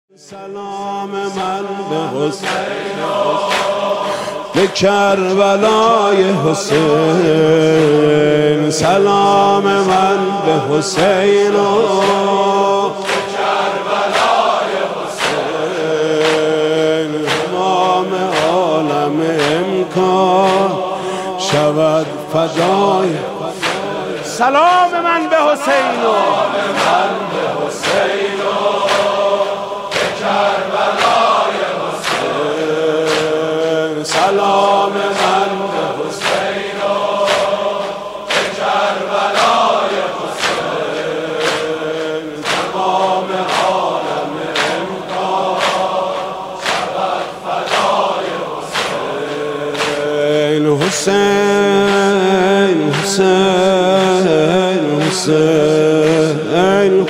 سلام من به حسین به کربلای حسین، سلام من به حسین به کربلای حسین، تمام عالم امکان شود فدای. سلام من به حسین سلام من به حسین به کربلای حسین، تمام عالم امکان شود فدای حسین. حسین حسین حسین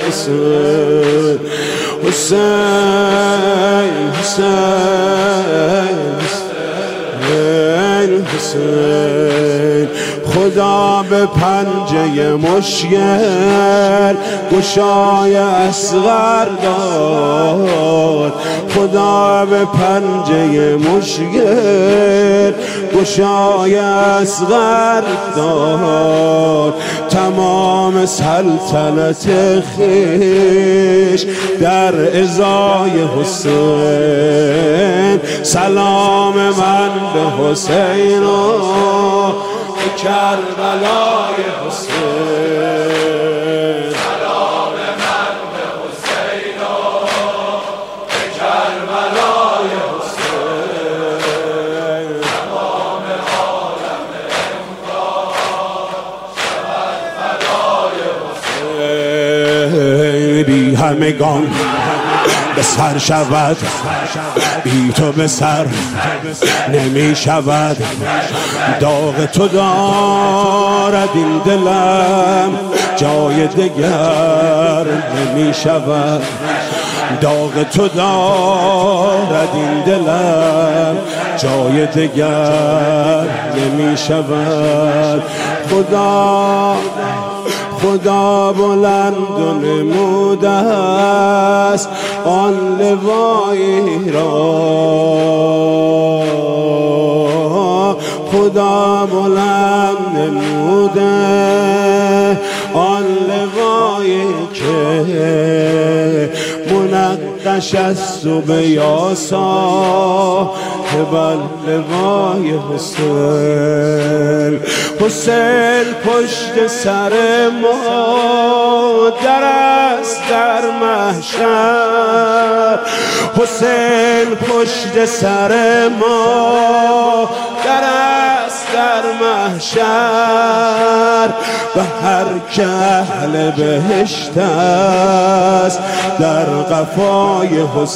حسین حسین حسین حسین. خدا به پنجه مشکل گشای اصغر داد، خدا به پنجه مشکل گشای اصغر داد، تمام سلطنت خویش در ازای حسین. سلام من به حسین به کربلای حسین، سلام من به حسین به کربلای حسین، تمام عالم امکان شود فدای حسین. بی همگان به سر شود، بی تو به سر نمی شود، داغ تو دارد این دلم جای دگر نمی شود، داغ تو دارد این دلم جای دگر نمی شود. خدا بلند و نموده است آن لوایی را، خدا بلند نموده آن لوایی که منقش است و به یاسا بر لوای حسین. حسین پشت سر ما در است در محشر، حسین پشت سر ما در است در محشر، و هر که اهل بهشت است در قفای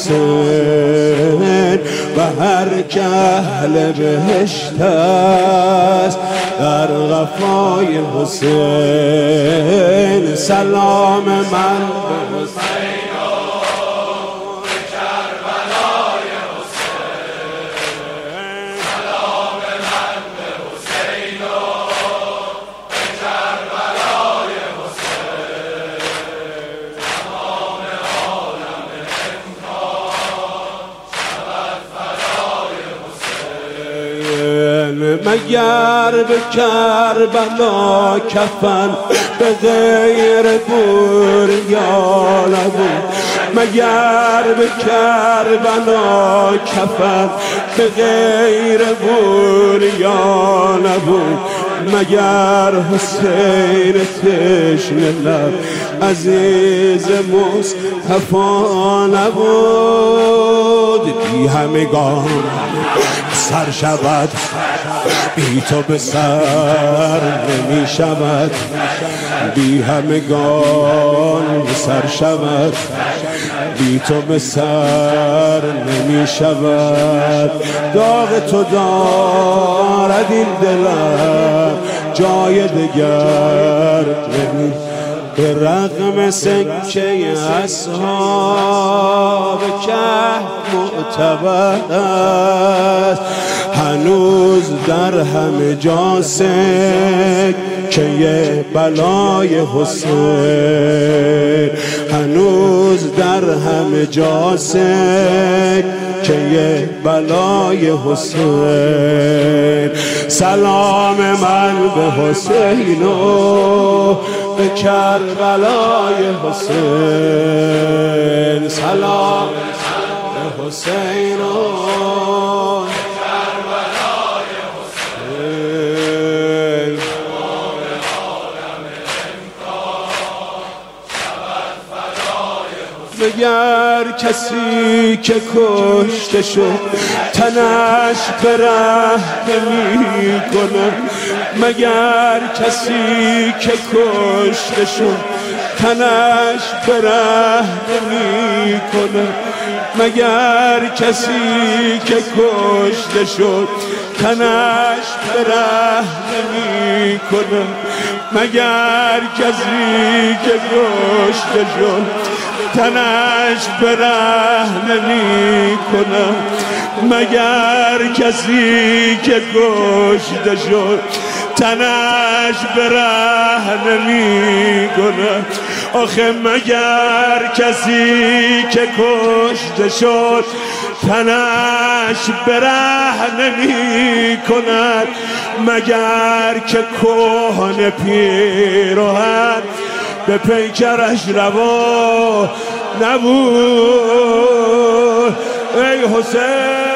حسین، و هر که اهل بهشت است در قفای حسین. سلام من به حسین مگر به کربلا کفن به غیر بوریا نبود، مگر به کربلا کفن به غیر بوریا نبود، مگر حسین تشنه لب عزیز مصطفی نبود. بی همگان سر شود، بی تو به سر نمی شود، بی همگان سر شود، بی تو به سر نمی شود، داغ تو دارد این دلم جای دگر نمی. به رغم سکه اصحاب کهف معتبر است. هنوز در همه جا سکه بلای حسین، هنوز در همه جا سکه بلای حسین. سلام من به حسین و به کربلای حسین، سلام به حسین و به کربلای حسین. مگر کسی که کشته شد تنش به رحم نمی کند، مگر کسی که کشته شد تنش به رحم نمی کند، مگر کسی که کشته شد تنش به رحم نمی کند، مگر کسی که کشته شد تنش به رحم نمی کند، مگر کسی که کشته شد تنش به رحم نمی کند. آخه مگر کسی که کشته شد تنش به رحم نمی کند، مگر که کهنه پیراهن به پیکرش روا نبود. ای حسین